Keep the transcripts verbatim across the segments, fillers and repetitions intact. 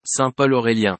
Saint Paul Aurélien.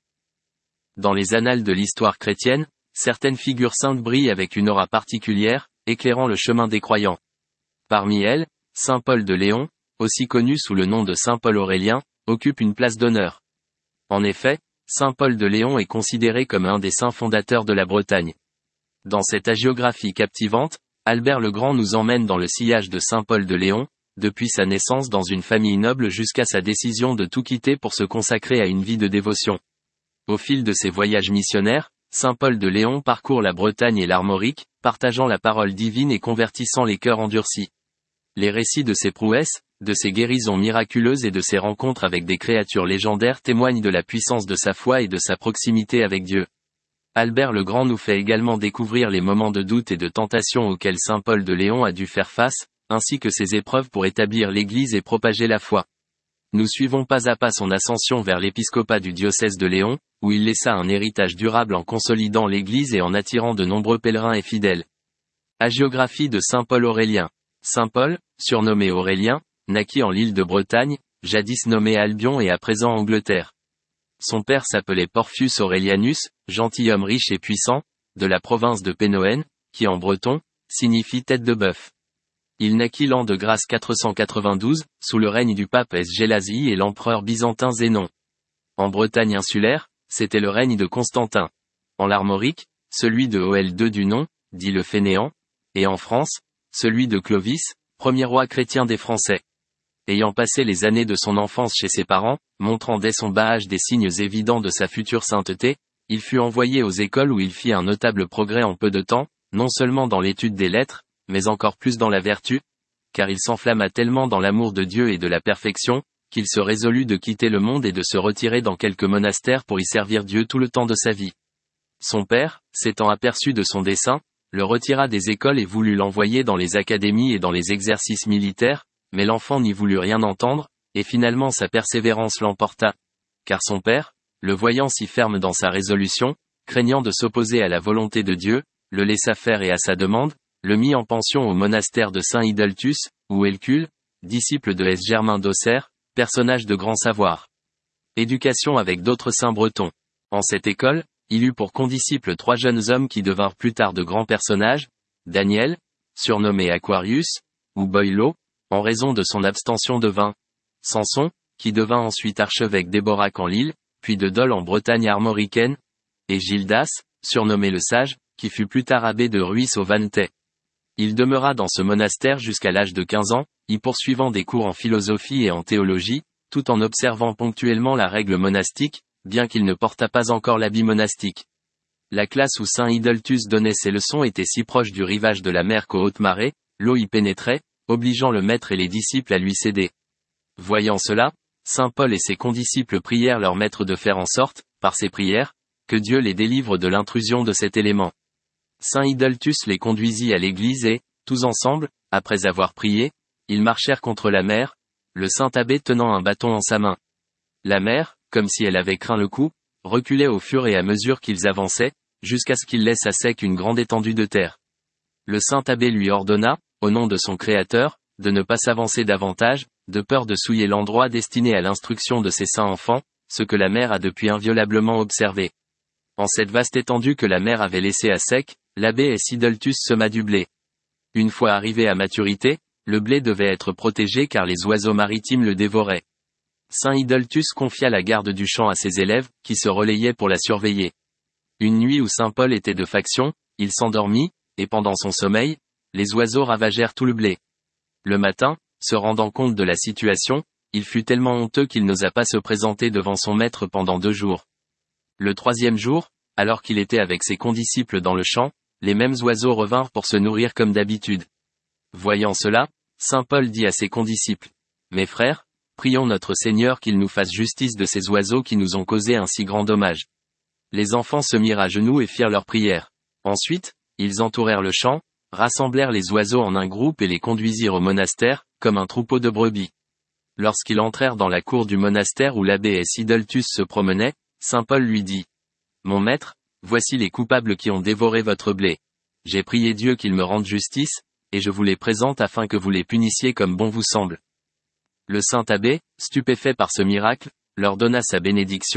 Dans les annales de l'histoire chrétienne, certaines figures saintes brillent avec une aura particulière, éclairant le chemin des croyants. Parmi elles, Saint Paul de Léon, aussi connu sous le nom de Saint Paul Aurélien, occupe une place d'honneur. En effet, Saint Paul de Léon est considéré comme un des saints fondateurs de la Bretagne. Dans cette hagiographie captivante, Albert le Grand nous emmène dans le sillage de Saint Paul de Léon, depuis sa naissance dans une famille noble jusqu'à sa décision de tout quitter pour se consacrer à une vie de dévotion. Au fil de ses voyages missionnaires, Saint Paul de Léon parcourt la Bretagne et l'Armorique, partageant la parole divine et convertissant les cœurs endurcis. Les récits de ses prouesses, de ses guérisons miraculeuses et de ses rencontres avec des créatures légendaires témoignent de la puissance de sa foi et de sa proximité avec Dieu. Albert le Grand nous fait également découvrir les moments de doute et de tentation auxquels Saint Paul de Léon a dû faire face, ainsi que ses épreuves pour établir l'Église et propager la foi. Nous suivons pas à pas son ascension vers l'épiscopat du diocèse de Léon, où il laissa un héritage durable en consolidant l'Église et en attirant de nombreux pèlerins et fidèles. Hagiographie de Saint Paul Aurélien. Saint Paul, surnommé Aurélien, naquit en l'île de Bretagne, jadis nommée Albion et à présent Angleterre. Son père s'appelait Porphyus Aurelianus, gentilhomme riche et puissant, de la province de Pénoène, qui en breton, signifie tête de bœuf. Il naquit l'an de grâce quatre cent quatre-vingt-douze, sous le règne du pape Sgélassie et l'empereur byzantin Zénon. En Bretagne insulaire, c'était le règne de Constantin. En l'Armorique, celui de Hoël deux du nom, dit le Fainéant, et en France, celui de Clovis, premier roi chrétien des Français. Ayant passé les années de son enfance chez ses parents, montrant dès son bas âge des signes évidents de sa future sainteté, il fut envoyé aux écoles où il fit un notable progrès en peu de temps, non seulement dans l'étude des lettres, mais encore plus dans la vertu, car il s'enflamma tellement dans l'amour de Dieu et de la perfection, qu'il se résolut de quitter le monde et de se retirer dans quelque monastère pour y servir Dieu tout le temps de sa vie. Son père, s'étant aperçu de son dessein, le retira des écoles et voulut l'envoyer dans les académies et dans les exercices militaires, mais l'enfant n'y voulut rien entendre, et finalement sa persévérance l'emporta. Car son père, le voyant si ferme dans sa résolution, craignant de s'opposer à la volonté de Dieu, le laissa faire et à sa demande, le mit en pension au monastère de Saint Idaltus, ou Helcule, disciple de S. Germain d'Auxerre, personnage de grand savoir. Éducation avec d'autres saints bretons. En cette école, il eut pour condisciples trois jeunes hommes qui devinrent plus tard de grands personnages, Daniel, surnommé Aquarius, ou Boileau, en raison de son abstention de vin, Samson, qui devint ensuite archevêque d'Éborac en Lille, puis de Dol en Bretagne armoricaine, et Gildas, surnommé le Sage, qui fut plus tard abbé de Ruis au Vantais. Il demeura dans ce monastère jusqu'à l'âge de quinze ans, y poursuivant des cours en philosophie et en théologie, tout en observant ponctuellement la règle monastique, bien qu'il ne portât pas encore l'habit monastique. La classe où Saint Idaltus donnait ses leçons était si proche du rivage de la mer qu'aux hautes marées, l'eau y pénétrait, obligeant le maître et les disciples à lui céder. Voyant cela, Saint Paul et ses condisciples prièrent leur maître de faire en sorte, par ses prières, que Dieu les délivre de l'intrusion de cet élément. Saint Idaltus les conduisit à l'église et, tous ensemble, après avoir prié, ils marchèrent contre la mer, le saint abbé tenant un bâton en sa main. La mer, comme si elle avait craint le coup, reculait au fur et à mesure qu'ils avançaient, jusqu'à ce qu'ils laissent à sec une grande étendue de terre. Le saint abbé lui ordonna, au nom de son Créateur, de ne pas s'avancer davantage, de peur de souiller l'endroit destiné à l'instruction de ses saints enfants, ce que la mer a depuis inviolablement observé. En cette vaste étendue que la mer avait laissée à sec, l'abbé Idaltus sema du blé. Une fois arrivé à maturité, le blé devait être protégé car les oiseaux maritimes le dévoraient. Saint Idaltus confia la garde du champ à ses élèves, qui se relayaient pour la surveiller. Une nuit où Saint Paul était de faction, il s'endormit, et pendant son sommeil, les oiseaux ravagèrent tout le blé. Le matin, se rendant compte de la situation, il fut tellement honteux qu'il n'osa pas se présenter devant son maître pendant deux jours. Le troisième jour, alors qu'il était avec ses condisciples dans le champ, les mêmes oiseaux revinrent pour se nourrir comme d'habitude. Voyant cela, Saint Paul dit à ses condisciples, « Mes frères, prions notre Seigneur qu'il nous fasse justice de ces oiseaux qui nous ont causé un si grand dommage. » Les enfants se mirent à genoux et firent leur prière. Ensuite, ils entourèrent le champ, rassemblèrent les oiseaux en un groupe et les conduisirent au monastère, comme un troupeau de brebis. Lorsqu'ils entrèrent dans la cour du monastère où l'abbé Idaltus se promenait, Saint Paul lui dit, « Mon maître, voici les coupables qui ont dévoré votre blé. J'ai prié Dieu qu'il me rende justice, et je vous les présente afin que vous les punissiez comme bon vous semble. » Le saint abbé, stupéfait par ce miracle, leur donna sa bénédiction,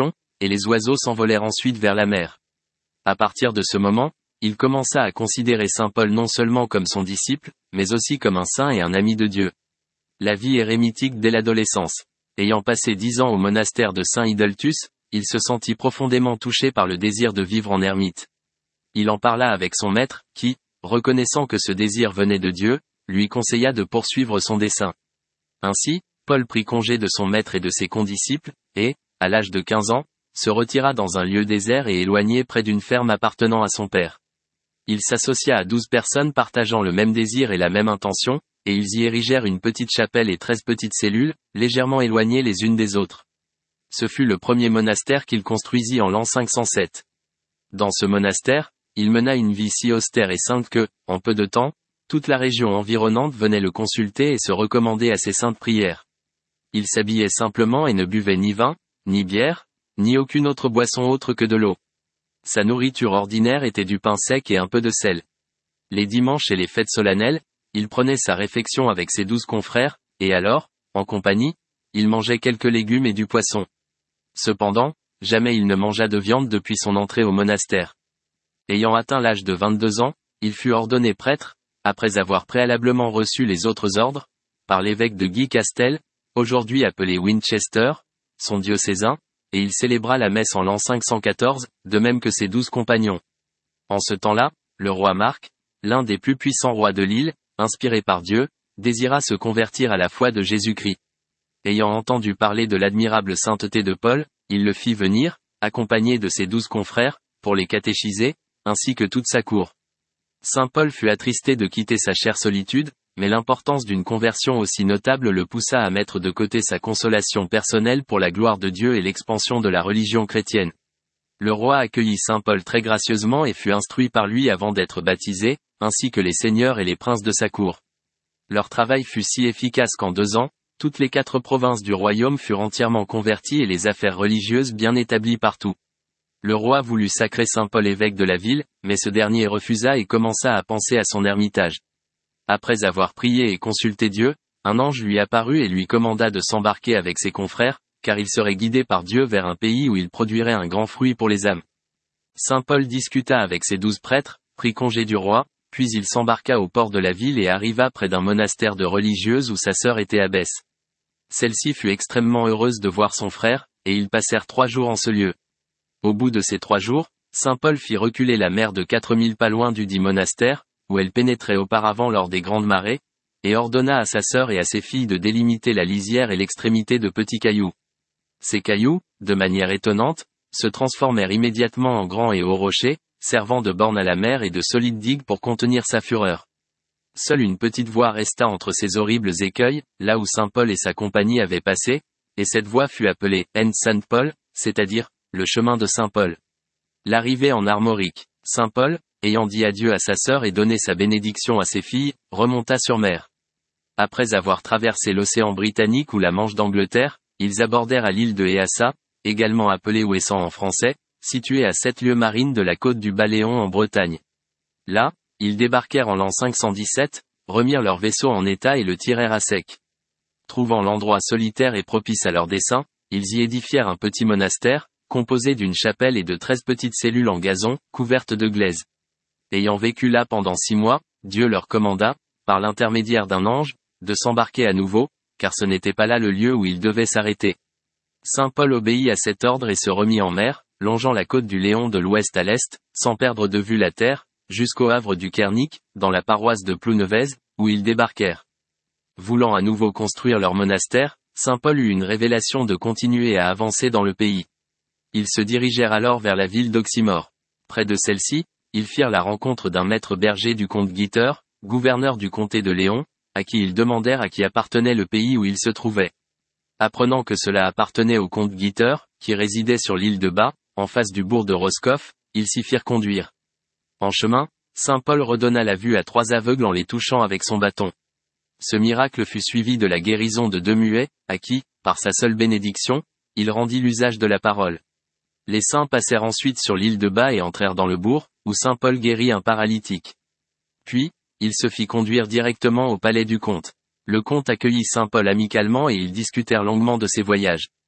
et les oiseaux s'envolèrent ensuite vers la mer. À partir de ce moment, il commença à considérer saint Paul non seulement comme son disciple, mais aussi comme un saint et un ami de Dieu. La vie érémitique dès l'adolescence. Ayant passé dix ans au monastère de Saint Idaltus, il se sentit profondément touché par le désir de vivre en ermite. Il en parla avec son maître, qui, reconnaissant que ce désir venait de Dieu, lui conseilla de poursuivre son dessein. Ainsi, Paul prit congé de son maître et de ses condisciples, et, à l'âge de quinze ans, se retira dans un lieu désert et éloigné près d'une ferme appartenant à son père. Il s'associa à douze personnes partageant le même désir et la même intention, et ils y érigèrent une petite chapelle et treize petites cellules, légèrement éloignées les unes des autres. Ce fut le premier monastère qu'il construisit en l'an cinq cent sept. Dans ce monastère, il mena une vie si austère et sainte que, en peu de temps, toute la région environnante venait le consulter et se recommander à ses saintes prières. Il s'habillait simplement et ne buvait ni vin, ni bière, ni aucune autre boisson autre que de l'eau. Sa nourriture ordinaire était du pain sec et un peu de sel. Les dimanches et les fêtes solennelles, il prenait sa réfection avec ses douze confrères, et alors, en compagnie, il mangeait quelques légumes et du poisson. Cependant, jamais il ne mangea de viande depuis son entrée au monastère. Ayant atteint l'âge de vingt-deux ans, il fut ordonné prêtre, après avoir préalablement reçu les autres ordres, par l'évêque de Guy Castel, aujourd'hui appelé Winchester, son diocésain, et il célébra la messe en l'an cinq cent quatorze, de même que ses douze compagnons. En ce temps-là, le roi Marc, l'un des plus puissants rois de l'île, inspiré par Dieu, désira se convertir à la foi de Jésus-Christ. Ayant entendu parler de l'admirable sainteté de Paul, il le fit venir, accompagné de ses douze confrères, pour les catéchiser, ainsi que toute sa cour. Saint Paul fut attristé de quitter sa chère solitude, mais l'importance d'une conversion aussi notable le poussa à mettre de côté sa consolation personnelle pour la gloire de Dieu et l'expansion de la religion chrétienne. Le roi accueillit saint Paul très gracieusement et fut instruit par lui avant d'être baptisé, ainsi que les seigneurs et les princes de sa cour. Leur travail fut si efficace qu'en deux ans, toutes les quatre provinces du royaume furent entièrement converties et les affaires religieuses bien établies partout. Le roi voulut sacrer saint Paul évêque de la ville, mais ce dernier refusa et commença à penser à son ermitage. Après avoir prié et consulté Dieu, un ange lui apparut et lui commanda de s'embarquer avec ses confrères, car il serait guidé par Dieu vers un pays où il produirait un grand fruit pour les âmes. Saint Paul discuta avec ses douze prêtres, prit congé du roi, puis il s'embarqua au port de la ville et arriva près d'un monastère de religieuses où sa sœur était abbesse. Celle-ci fut extrêmement heureuse de voir son frère, et ils passèrent trois jours en ce lieu. Au bout de ces trois jours, saint Paul fit reculer la mer de quatre mille pas loin du dit monastère, où elle pénétrait auparavant lors des grandes marées, et ordonna à sa sœur et à ses filles de délimiter la lisière et l'extrémité de petits cailloux. Ces cailloux, de manière étonnante, se transformèrent immédiatement en grands et hauts rochers, servant de borne à la mer et de solides digues pour contenir sa fureur. Seule une petite voie resta entre ces horribles écueils, là où saint Paul et sa compagnie avaient passé, et cette voie fut appelée En Saint Paul, c'est-à-dire, le chemin de saint Paul. L'arrivée en Armorique, saint Paul, ayant dit adieu à sa sœur et donné sa bénédiction à ses filles, remonta sur mer. Après avoir traversé l'océan Britannique ou la Manche d'Angleterre, ils abordèrent à l'île de Eassa, également appelée Ouessant en français, située à sept lieues marines de la côte du Baléon en Bretagne. Là, ils débarquèrent en l'an cinq cent dix-sept, remirent leur vaisseau en état et le tirèrent à sec. Trouvant l'endroit solitaire et propice à leur dessein, ils y édifièrent un petit monastère, composé d'une chapelle et de treize petites cellules en gazon, couvertes de glaise. Ayant vécu là pendant six mois, Dieu leur commanda, par l'intermédiaire d'un ange, de s'embarquer à nouveau, car ce n'était pas là le lieu où ils devaient s'arrêter. Saint Paul obéit à cet ordre et se remit en mer, longeant la côte du Léon de l'ouest à l'est, sans perdre de vue la terre, jusqu'au havre du Kernic, dans la paroisse de Plounevez, où ils débarquèrent. Voulant à nouveau construire leur monastère, saint Paul eut une révélation de continuer à avancer dans le pays. Ils se dirigèrent alors vers la ville d'Oxymore. Près de celle-ci, ils firent la rencontre d'un maître berger du comte Guiter, gouverneur du comté de Léon, à qui ils demandèrent à qui appartenait le pays où ils se trouvaient. Apprenant que cela appartenait au comte Guiter, qui résidait sur l'île de Bas, en face du bourg de Roscoff, ils s'y firent conduire. En chemin, saint Paul redonna la vue à trois aveugles en les touchant avec son bâton. Ce miracle fut suivi de la guérison de deux muets, à qui, par sa seule bénédiction, il rendit l'usage de la parole. Les saints passèrent ensuite sur l'île de Bas et entrèrent dans le bourg, où saint Paul guérit un paralytique. Puis, il se fit conduire directement au palais du comte. Le comte accueillit saint Paul amicalement et ils discutèrent longuement de ses voyages.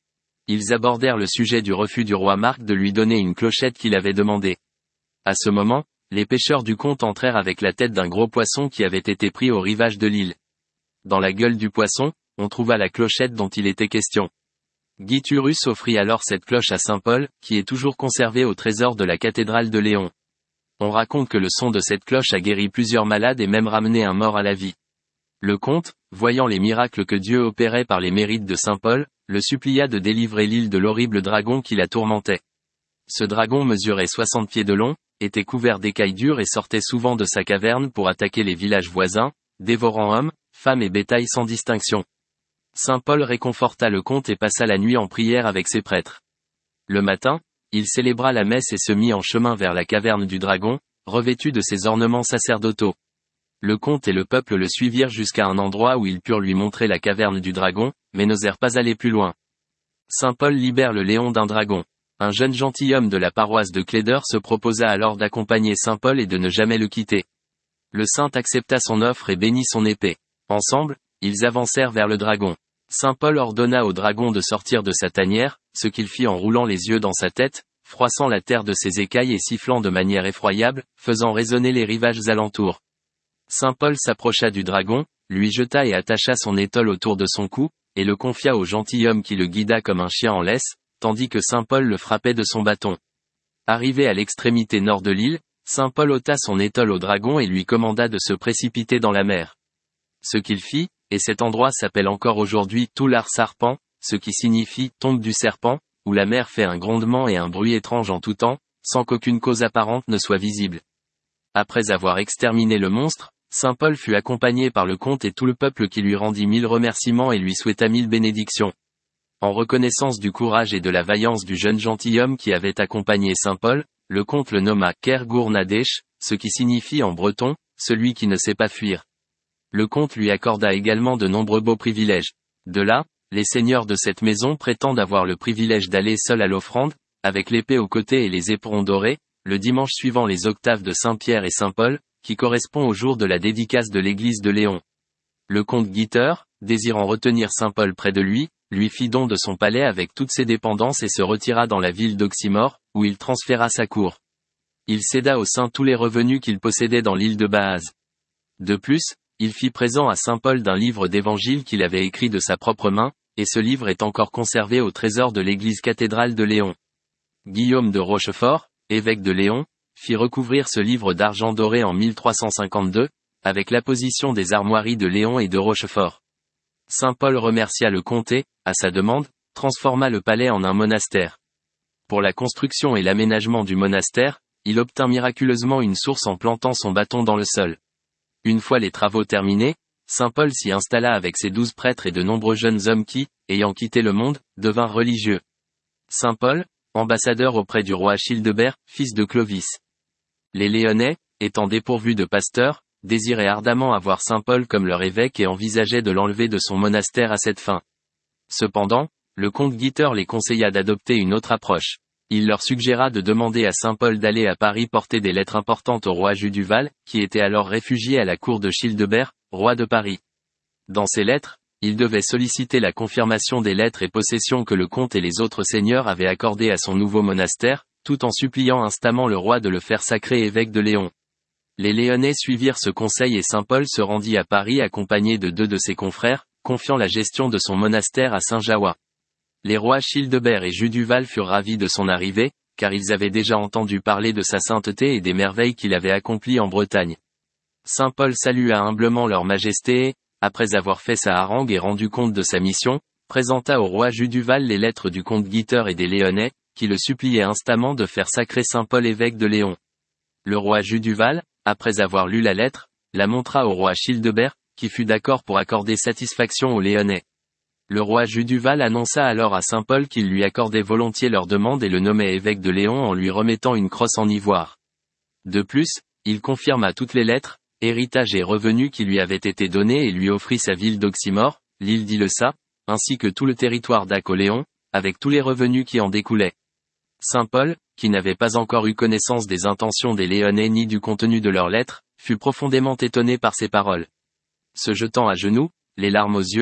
Ils abordèrent le sujet du refus du roi Marc de lui donner une clochette qu'il avait demandée. À ce moment, les pêcheurs du comte entrèrent avec la tête d'un gros poisson qui avait été pris au rivage de l'île. Dans la gueule du poisson, on trouva la clochette dont il était question. Guy Turus offrit alors cette cloche à saint Paul, qui est toujours conservée au trésor de la cathédrale de Léon. On raconte que le son de cette cloche a guéri plusieurs malades et même ramené un mort à la vie. Le comte, voyant les miracles que Dieu opérait par les mérites de saint Paul, le supplia de délivrer l'île de l'horrible dragon qui la tourmentait. Ce dragon mesurait soixante pieds de long, était couvert d'écailles dures et sortait souvent de sa caverne pour attaquer les villages voisins, dévorant hommes, femmes et bétail sans distinction. Saint Paul réconforta le comte et passa la nuit en prière avec ses prêtres. Le matin, il célébra la messe et se mit en chemin vers la caverne du dragon, revêtu de ses ornements sacerdotaux. Le comte et le peuple le suivirent jusqu'à un endroit où ils purent lui montrer la caverne du dragon, mais n'osèrent pas aller plus loin. Saint Paul libère le léon d'un dragon. Un jeune gentilhomme de la paroisse de Cléder se proposa alors d'accompagner saint Paul et de ne jamais le quitter. Le saint accepta son offre et bénit son épée. Ensemble, ils avancèrent vers le dragon. Saint Paul ordonna au dragon de sortir de sa tanière, ce qu'il fit en roulant les yeux dans sa tête, froissant la terre de ses écailles et sifflant de manière effroyable, faisant résonner les rivages alentours. Saint Paul s'approcha du dragon, lui jeta et attacha son étole autour de son cou, et le confia au gentilhomme qui le guida comme un chien en laisse, tandis que saint Paul le frappait de son bâton. Arrivé à l'extrémité nord de l'île, saint Paul ôta son étole au dragon et lui commanda de se précipiter dans la mer. Ce qu'il fit, et cet endroit s'appelle encore aujourd'hui Toular Sarpan, ce qui signifie tombe du serpent, où la mer fait un grondement et un bruit étrange en tout temps, sans qu'aucune cause apparente ne soit visible. Après avoir exterminé le monstre, saint Paul fut accompagné par le comte et tout le peuple qui lui rendit mille remerciements et lui souhaita mille bénédictions. En reconnaissance du courage et de la vaillance du jeune gentilhomme qui avait accompagné saint Paul, le comte le nomma Ker Gournadesh, ce qui signifie en breton, celui qui ne sait pas fuir. Le comte lui accorda également de nombreux beaux privilèges. De là, les seigneurs de cette maison prétendent avoir le privilège d'aller seuls à l'offrande, avec l'épée au côté et les éperons dorés, le dimanche suivant les octaves de Saint-Pierre et Saint-Paul, qui correspond au jour de la dédicace de l'église de Léon. Le comte Guiter, désirant retenir saint Paul près de lui, lui fit don de son palais avec toutes ses dépendances et se retira dans la ville d'Oxymore, où il transféra sa cour. Il céda au saint tous les revenus qu'il possédait dans l'île de Baaz. De plus, il fit présent à saint Paul d'un livre d'évangile qu'il avait écrit de sa propre main, et ce livre est encore conservé au trésor de l'église cathédrale de Léon. Guillaume de Rochefort, évêque de Léon, fit recouvrir ce livre d'argent doré en mille trois cent cinquante-deux, avec l'apposition des armoiries de Léon et de Rochefort. Saint Paul remercia le comté, à sa demande, transforma le palais en un monastère. Pour la construction et l'aménagement du monastère, il obtint miraculeusement une source en plantant son bâton dans le sol. Une fois les travaux terminés, saint Paul s'y installa avec ses douze prêtres et de nombreux jeunes hommes qui, ayant quitté le monde, devinrent religieux. Saint Paul, ambassadeur auprès du roi Childebert, fils de Clovis. Les Léonnais, étant dépourvus de pasteurs, désiraient ardemment avoir saint Paul comme leur évêque et envisageaient de l'enlever de son monastère à cette fin. Cependant, le comte Guiter les conseilla d'adopter une autre approche. Il leur suggéra de demander à saint Paul d'aller à Paris porter des lettres importantes au roi Juduval, qui était alors réfugié à la cour de Childebert, roi de Paris. Dans ces lettres, il devait solliciter la confirmation des lettres et possessions que le comte et les autres seigneurs avaient accordées à son nouveau monastère, tout en suppliant instamment le roi de le faire sacrer évêque de Léon. Les Léonnais suivirent ce conseil et saint Paul se rendit à Paris accompagné de deux de ses confrères, confiant la gestion de son monastère à saint Jaois. Les rois Childebert et Juduval furent ravis de son arrivée, car ils avaient déjà entendu parler de sa sainteté et des merveilles qu'il avait accomplies en Bretagne. Saint Paul salua humblement leur majesté et, après avoir fait sa harangue et rendu compte de sa mission, présenta au roi Juduval les lettres du comte Guiter et des Léonnais, qui le suppliaient instamment de faire sacrer saint Paul évêque de Léon. Le roi Juduval, après avoir lu la lettre, la montra au roi Childebert, qui fut d'accord pour accorder satisfaction aux Léonnais. Le roi Juduval annonça alors à saint Paul qu'il lui accordait volontiers leur demande et le nommait évêque de Léon en lui remettant une crosse en ivoire. De plus, il confirma toutes les lettres, héritages et revenus qui lui avaient été donnés et lui offrit sa ville d'Oxymore, l'île d'Ilessa, ainsi que tout le territoire d'Acoléon, avec tous les revenus qui en découlaient. Saint Paul, qui n'avait pas encore eu connaissance des intentions des Léonnais ni du contenu de leurs lettres, fut profondément étonné par ces paroles. Se jetant à genoux, les larmes aux yeux,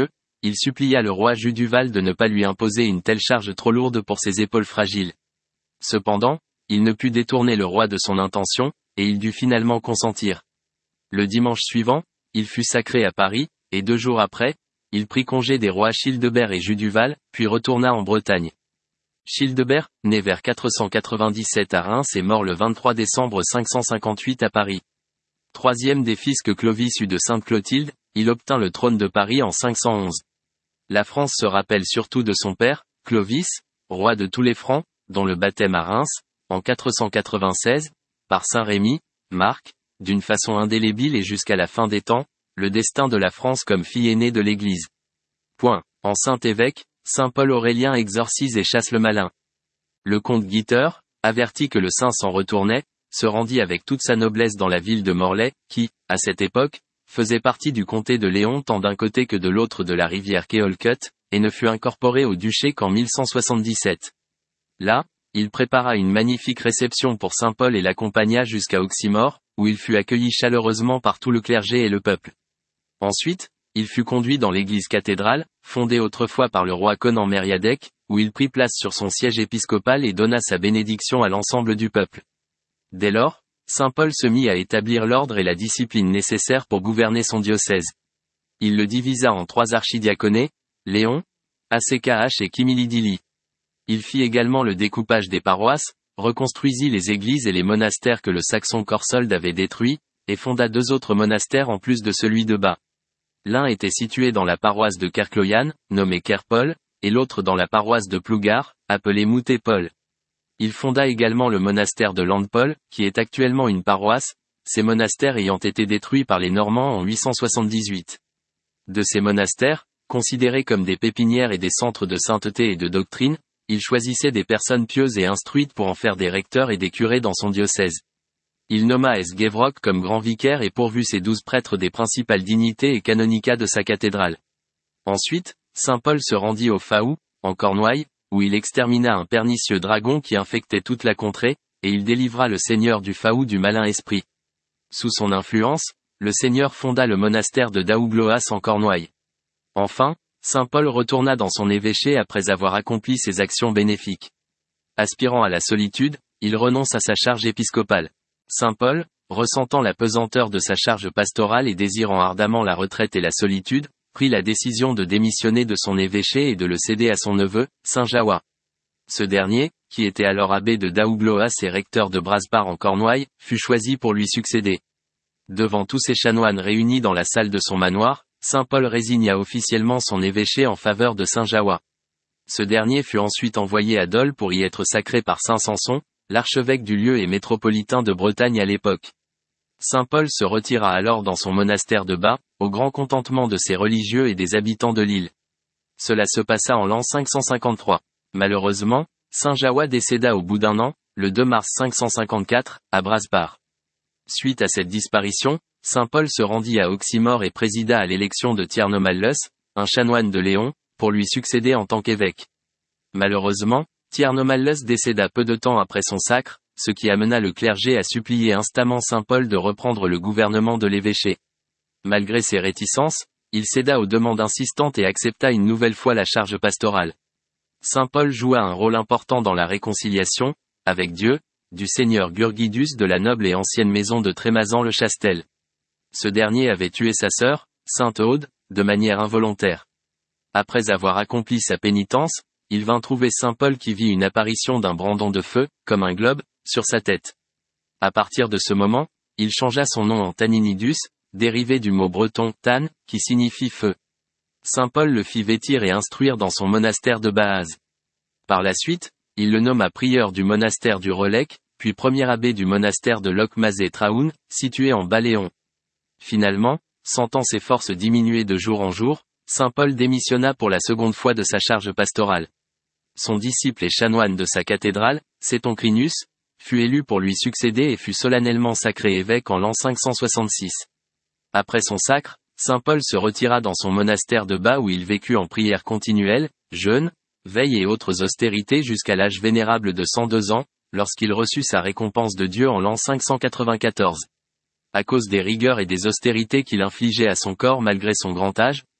il supplia le roi Juduval de ne pas lui imposer une telle charge trop lourde pour ses épaules fragiles. Cependant, il ne put détourner le roi de son intention, et il dut finalement consentir. Le dimanche suivant, il fut sacré à Paris, et deux jours après, il prit congé des rois Childebert et Juduval, puis retourna en Bretagne. Childebert, né vers quatre cent quatre-vingt-dix-sept à Reims et mort le vingt-trois décembre cinq cent cinquante-huit à Paris. Troisième des fils que Clovis eut de Sainte Clotilde, il obtint le trône de Paris en cinq cent onze. La France se rappelle surtout de son père, Clovis, roi de tous les Francs, dont le baptême à Reims, en quatre cent quatre-vingt-seize, par Saint Rémy, marque, d'une façon indélébile et jusqu'à la fin des temps, le destin de la France comme fille aînée de l'Église. Point. En saint évêque, saint Paul Aurélien exorcise et chasse le malin. Le comte Guiter, averti que le saint s'en retournait, se rendit avec toute sa noblesse dans la ville de Morlaix, qui, à cette époque, faisait partie du comté de Léon tant d'un côté que de l'autre de la rivière Keolcut, et ne fut incorporé au duché qu'en mille cent soixante-dix-sept. Là, il prépara une magnifique réception pour saint Paul et l'accompagna jusqu'à Auximore, où il fut accueilli chaleureusement par tout le clergé et le peuple. Ensuite, il fut conduit dans l'église cathédrale, fondée autrefois par le roi Conan Mériadec, où il prit place sur son siège épiscopal et donna sa bénédiction à l'ensemble du peuple. Dès lors, saint Paul se mit à établir l'ordre et la discipline nécessaires pour gouverner son diocèse. Il le divisa en trois archidiaconés, Léon, Acch et Kimilidili. Il fit également le découpage des paroisses, reconstruisit les églises et les monastères que le Saxon Corsold avait détruits, et fonda deux autres monastères en plus de celui de Bas. L'un était situé dans la paroisse de Kercloyan, nommée Kerpol, et l'autre dans la paroisse de Plougar, appelée Moutépol. Il fonda également le monastère de Landpol, qui est actuellement une paroisse, ces monastères ayant été détruits par les Normands en huit cent soixante-dix-huit. De ces monastères, considérés comme des pépinières et des centres de sainteté et de doctrine, il choisissait des personnes pieuses et instruites pour en faire des recteurs et des curés dans son diocèse. Il nomma Esgevrock comme grand vicaire et pourvut ses douze prêtres des principales dignités et canonicats de sa cathédrale. Ensuite, saint Paul se rendit au Faou, en Cornouailles, où il extermina un pernicieux dragon qui infectait toute la contrée, et il délivra le seigneur du Faou du malin esprit. Sous son influence, le seigneur fonda le monastère de Daougloas en Cornouailles. Enfin, saint Paul retourna dans son évêché après avoir accompli ses actions bénéfiques. Aspirant à la solitude, il renonce à sa charge épiscopale. Saint Paul, ressentant la pesanteur de sa charge pastorale et désirant ardemment la retraite et la solitude, prit la décision de démissionner de son évêché et de le céder à son neveu, saint Jawa. Ce dernier, qui était alors abbé de Daougloas et recteur de Brasbar en Cornouailles, fut choisi pour lui succéder. Devant tous ces chanoines réunis dans la salle de son manoir, saint Paul résigna officiellement son évêché en faveur de saint Jawa. Ce dernier fut ensuite envoyé à Dole pour y être sacré par saint Samson, l'archevêque du lieu et métropolitain de Bretagne à l'époque. Saint Paul se retira alors dans son monastère de Bas, au grand contentement de ses religieux et des habitants de l'île. Cela se passa en l'an cinq cent cinquante-trois. Malheureusement, saint Jawa décéda au bout d'un an, le deux mars cinq cent cinquante-quatre, à Brasbar. Suite à cette disparition, saint Paul se rendit à Auximore et présida à l'élection de Tiernomalles, un chanoine de Léon, pour lui succéder en tant qu'évêque. Malheureusement, Tiernomalles décéda peu de temps après son sacre, ce qui amena le clergé à supplier instamment saint Paul de reprendre le gouvernement de l'évêché. Malgré ses réticences, il céda aux demandes insistantes et accepta une nouvelle fois la charge pastorale. Saint Paul joua un rôle important dans la réconciliation, avec Dieu, du seigneur Gurgidus de la noble et ancienne maison de Trémazan-le-Chastel. Ce dernier avait tué sa sœur, sainte Aude, de manière involontaire. Après avoir accompli sa pénitence, il vint trouver saint Paul qui vit une apparition d'un brandon de feu, comme un globe, sur sa tête. À partir de ce moment, il changea son nom en Taninidus, dérivé du mot breton tan, qui signifie feu. Saint Paul le fit vêtir et instruire dans son monastère de Baaz. Par la suite, il le nomma prieur du monastère du Relec, puis premier abbé du monastère de Locmazé-Traoun, situé en Bas-Léon. Finalement, sentant ses forces diminuer de jour en jour, saint Paul démissionna pour la seconde fois de sa charge pastorale. Son disciple et chanoine de sa cathédrale, Sétoncrinus, fut élu pour lui succéder et fut solennellement sacré évêque en l'an cinq cent soixante-six. Après son sacre, saint Paul se retira dans son monastère de Bas où il vécut en prière continuelle, jeûne, veille et autres austérités jusqu'à l'âge vénérable de cent deux ans, lorsqu'il reçut sa récompense de Dieu en l'an cinq cent quatre-vingt-quatorze. À cause des rigueurs et des austérités qu'il infligeait à son corps malgré son grand âge,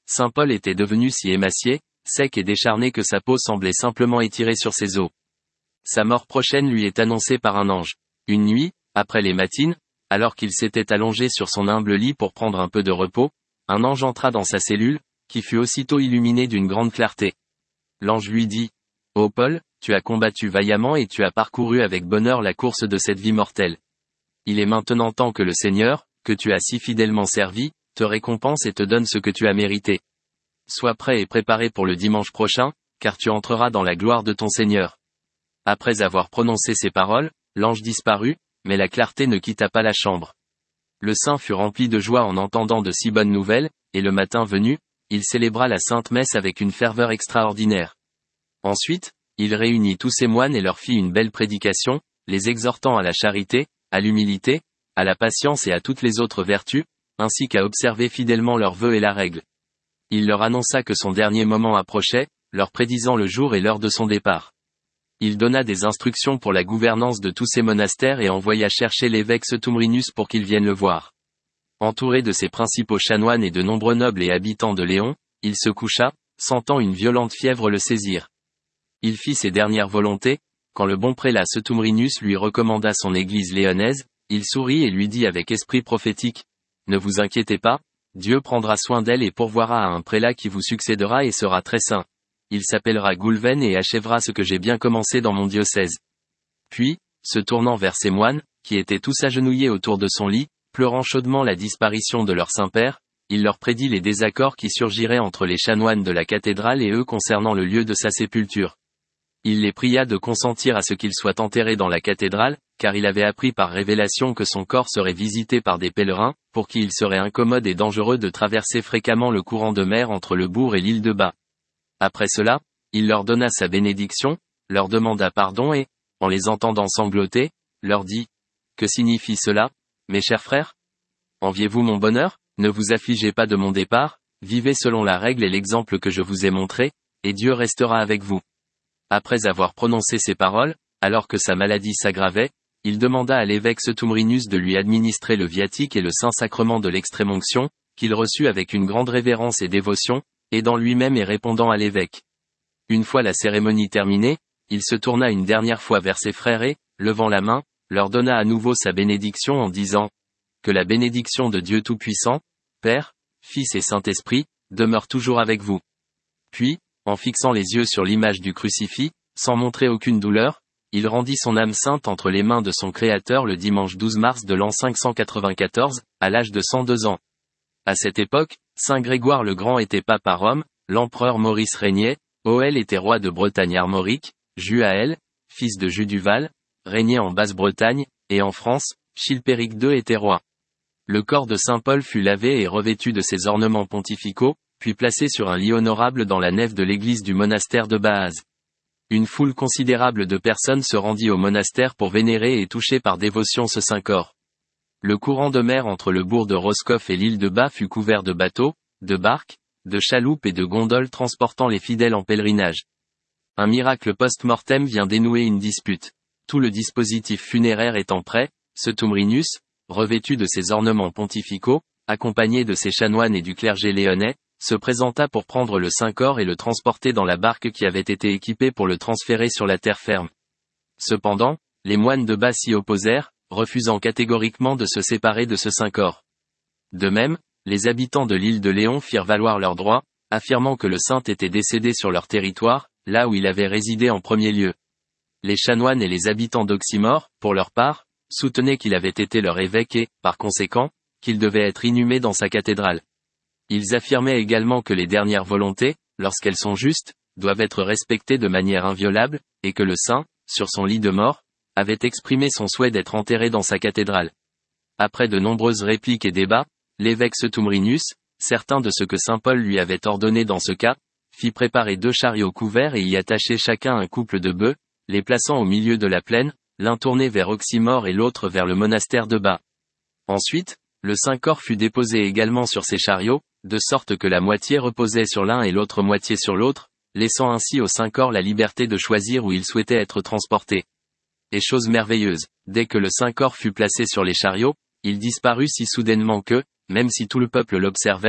Saint Paul était devenu si émacié, sec et décharné que sa peau semblait simplement étirée sur ses os. Sa mort prochaine lui est annoncée par un ange. Une nuit, après les matines, alors qu'il s'était allongé sur son humble lit pour prendre un peu de repos, un ange entra dans sa cellule, qui fut aussitôt illuminée d'une grande clarté. L'ange lui dit, « Ô Paul, tu as combattu vaillamment et tu as parcouru avec bonheur la course de cette vie mortelle. Il est maintenant temps que le Seigneur, que tu as si fidèlement servi, te récompense et te donne ce que tu as mérité. Sois prêt et préparé pour le dimanche prochain, car tu entreras dans la gloire de ton Seigneur. » Après avoir prononcé ces paroles, l'ange disparut, mais la clarté ne quitta pas la chambre. Le saint fut rempli de joie en entendant de si bonnes nouvelles, et le matin venu, il célébra la sainte messe avec une ferveur extraordinaire. Ensuite, il réunit tous ses moines et leur fit une belle prédication, les exhortant à la charité, à l'humilité, à la patience et à toutes les autres vertus, ainsi qu'à observer fidèlement leurs vœux et la règle. Il leur annonça que son dernier moment approchait, leur prédisant le jour et l'heure de son départ. Il donna des instructions pour la gouvernance de tous ces monastères et envoya chercher l'évêque Sethumrinus pour qu'il vienne le voir. Entouré de ses principaux chanoines et de nombreux nobles et habitants de Léon, il se coucha, sentant une violente fièvre le saisir. Il fit ses dernières volontés, quand le bon prélat Sethumrinus lui recommanda son église léonaise, il sourit et lui dit avec esprit prophétique, « Ne vous inquiétez pas, Dieu prendra soin d'elle et pourvoira à un prélat qui vous succédera et sera très saint. Il s'appellera Goulven et achèvera ce que j'ai bien commencé dans mon diocèse. » Puis, se tournant vers ses moines, qui étaient tous agenouillés autour de son lit, pleurant chaudement la disparition de leur Saint-Père, il leur prédit les désaccords qui surgiraient entre les chanoines de la cathédrale et eux concernant le lieu de sa sépulture. Il les pria de consentir à ce qu'il soit enterré dans la cathédrale, car il avait appris par révélation que son corps serait visité par des pèlerins, pour qui il serait incommode et dangereux de traverser fréquemment le courant de mer entre le bourg et l'île de Bas. Après cela, il leur donna sa bénédiction, leur demanda pardon et, en les entendant sangloter, leur dit, « Que signifie cela, mes chers frères? Enviez-vous mon bonheur? Ne vous affligez pas de mon départ, vivez selon la règle et l'exemple que je vous ai montré, et Dieu restera avec vous. » Après avoir prononcé ces paroles, alors que sa maladie s'aggravait, il demanda à l'évêque Sethumrinus de lui administrer le viatique et le saint-sacrement de l'extrême-onction, qu'il reçut avec une grande révérence et dévotion, aidant lui-même et répondant à l'évêque. Une fois la cérémonie terminée, il se tourna une dernière fois vers ses frères et, levant la main, leur donna à nouveau sa bénédiction en disant, « Que la bénédiction de Dieu Tout-Puissant, Père, Fils et Saint-Esprit, demeure toujours avec vous. » Puis, en fixant les yeux sur l'image du crucifix, sans montrer aucune douleur, il rendit son âme sainte entre les mains de son Créateur le dimanche douze mars de l'an cinq cent quatre-vingt-quatorze, à l'âge de cent deux ans. À cette époque, Saint Grégoire le Grand était pape à Rome, l'empereur Maurice régnait, Oël était roi de Bretagne armorique, Juaël, fils de Juduval, régnait en Basse-Bretagne, et en France, Chilpéric deux était roi. Le corps de Saint Paul fut lavé et revêtu de ses ornements pontificaux, puis placé sur un lit honorable dans la nef de l'église du monastère de Baaz. Une foule considérable de personnes se rendit au monastère pour vénérer et toucher par dévotion ce saint corps. Le courant de mer entre le bourg de Roscoff et l'île de Bas fut couvert de bateaux, de barques, de chaloupes et de gondoles transportant les fidèles en pèlerinage. Un miracle post-mortem vient dénouer une dispute. Tout le dispositif funéraire étant prêt, Sethumrinus, revêtu de ses ornements pontificaux, accompagné de ses chanoines et du clergé léonnais, se présenta pour prendre le Saint-Corps et le transporter dans la barque qui avait été équipée pour le transférer sur la terre ferme. Cependant, les moines de Bas s'y opposèrent, refusant catégoriquement de se séparer de ce Saint-Corps. De même, les habitants de l'île de Léon firent valoir leurs droits, affirmant que le saint était décédé sur leur territoire, là où il avait résidé en premier lieu. Les chanoines et les habitants d'Oxymore, pour leur part, soutenaient qu'il avait été leur évêque et, par conséquent, qu'il devait être inhumé dans sa cathédrale. Ils affirmaient également que les dernières volontés, lorsqu'elles sont justes, doivent être respectées de manière inviolable, et que le saint, sur son lit de mort, avait exprimé son souhait d'être enterré dans sa cathédrale. Après de nombreuses répliques et débats, l'évêque Sethumrinus, certain de ce que saint Paul lui avait ordonné dans ce cas, fit préparer deux chariots couverts et y attacher chacun un couple de bœufs, les plaçant au milieu de la plaine, l'un tourné vers Oxymore et l'autre vers le monastère de Bas. Ensuite, le Saint-Corps fut déposé également sur ces chariots, de sorte que la moitié reposait sur l'un et l'autre moitié sur l'autre, laissant ainsi au Saint-Corps la liberté de choisir où il souhaitait être transporté. Et chose merveilleuse, dès que le Saint-Corps fut placé sur les chariots, il disparut si soudainement que, même si tout le peuple l'observait,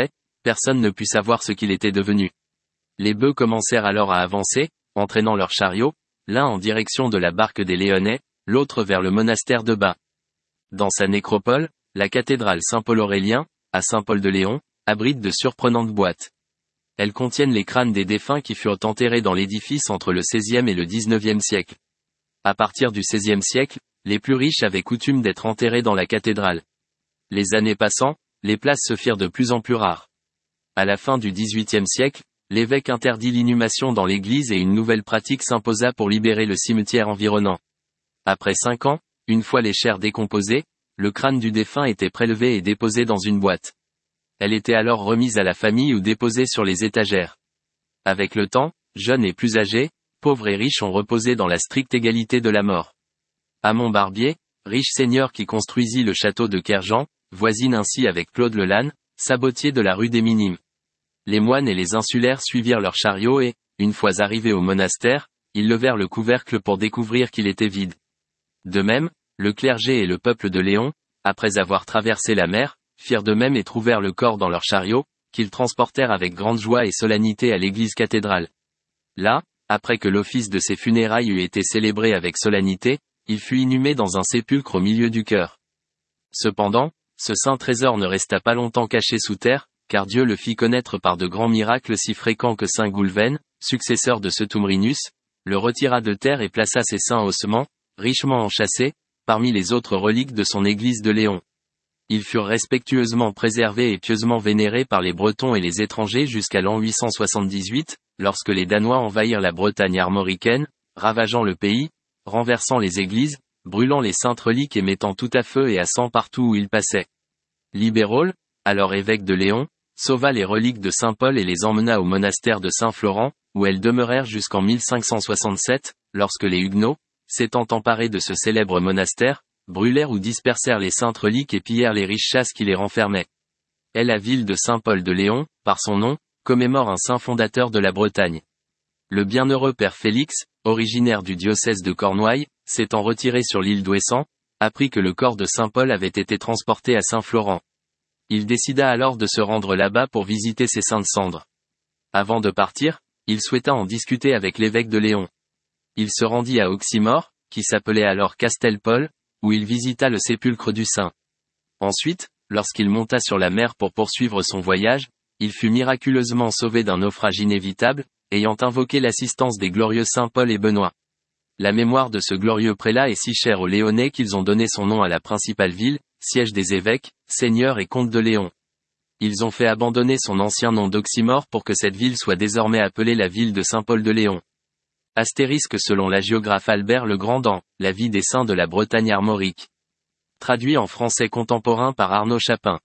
personne ne put savoir ce qu'il était devenu. Les bœufs commencèrent alors à avancer, entraînant leurs chariots, l'un en direction de la barque des Léonnais, l'autre vers le monastère de Bas. Dans sa nécropole, la cathédrale Saint-Paul-Aurélien, à Saint-Paul-de-Léon, abrite de surprenantes boîtes. Elles contiennent les crânes des défunts qui furent enterrés dans l'édifice entre le seizième et le dix-neuvième siècle. À partir du seizième siècle, les plus riches avaient coutume d'être enterrés dans la cathédrale. Les années passant, les places se firent de plus en plus rares. À la fin du dix-huitième siècle, l'évêque interdit l'inhumation dans l'église et une nouvelle pratique s'imposa pour libérer le cimetière environnant. Après cinq ans, une fois les chairs décomposées, le crâne du défunt était prélevé et déposé dans une boîte. Elle était alors remise à la famille ou déposée sur les étagères. Avec le temps, jeunes et plus âgés, pauvres et riches ont reposé dans la stricte égalité de la mort. Hamon Barbier, riche seigneur qui construisit le château de Kerjan, voisine ainsi avec Claude Lelanne, sabotier de la rue des Minimes. Les moines et les insulaires suivirent leurs chariots et, une fois arrivés au monastère, ils levèrent le couvercle pour découvrir qu'il était vide. De même, le clergé et le peuple de Léon, après avoir traversé la mer, firent de même et trouvèrent le corps dans leurs chariots, qu'ils transportèrent avec grande joie et solennité à l'église cathédrale. Là, après que l'office de ses funérailles eut été célébré avec solennité, il fut inhumé dans un sépulcre au milieu du chœur. Cependant, ce saint trésor ne resta pas longtemps caché sous terre, car Dieu le fit connaître par de grands miracles si fréquents que saint Goulven, successeur de Seutoumrinus, le retira de terre et plaça ses saints ossements, richement enchâssés, parmi les autres reliques de son église de Léon. Ils furent respectueusement préservés et pieusement vénérés par les Bretons et les étrangers jusqu'à l'an huit cent soixante-dix-huit, lorsque les Danois envahirent la Bretagne armoricaine, ravageant le pays, renversant les églises, brûlant les saintes reliques et mettant tout à feu et à sang partout où ils passaient. Libérol, alors évêque de Léon, sauva les reliques de saint Paul et les emmena au monastère de Saint-Florent, où elles demeurèrent jusqu'en mille cinq cent soixante-sept, lorsque les Huguenots, s'étant emparés de ce célèbre monastère, brûlèrent ou dispersèrent les saintes reliques et pillèrent les riches chasses qui les renfermaient. Et la ville de Saint-Paul de Léon, par son nom, commémore un saint fondateur de la Bretagne. Le bienheureux père Félix, originaire du diocèse de Cornouailles, s'étant retiré sur l'île d'Ouessant, apprit que le corps de saint Paul avait été transporté à Saint-Florent. Il décida alors de se rendre là-bas pour visiter ses saintes cendres. Avant de partir, il souhaita en discuter avec l'évêque de Léon. Il se rendit à Auximore, qui s'appelait alors Castel-Paul, où il visita le sépulcre du saint. Ensuite, lorsqu'il monta sur la mer pour poursuivre son voyage, il fut miraculeusement sauvé d'un naufrage inévitable, ayant invoqué l'assistance des glorieux saints Paul et Benoît. La mémoire de ce glorieux prélat est si chère aux Léonnais qu'ils ont donné son nom à la principale ville, siège des évêques, seigneurs et comtes de Léon. Ils ont fait abandonner son ancien nom d'Auximore pour que cette ville soit désormais appelée la ville de Saint-Paul de Léon. Astérisque selon la géographe Albert le Grand dans La vie des saints de la Bretagne armorique. Traduit en français contemporain par Arnaud Chapin.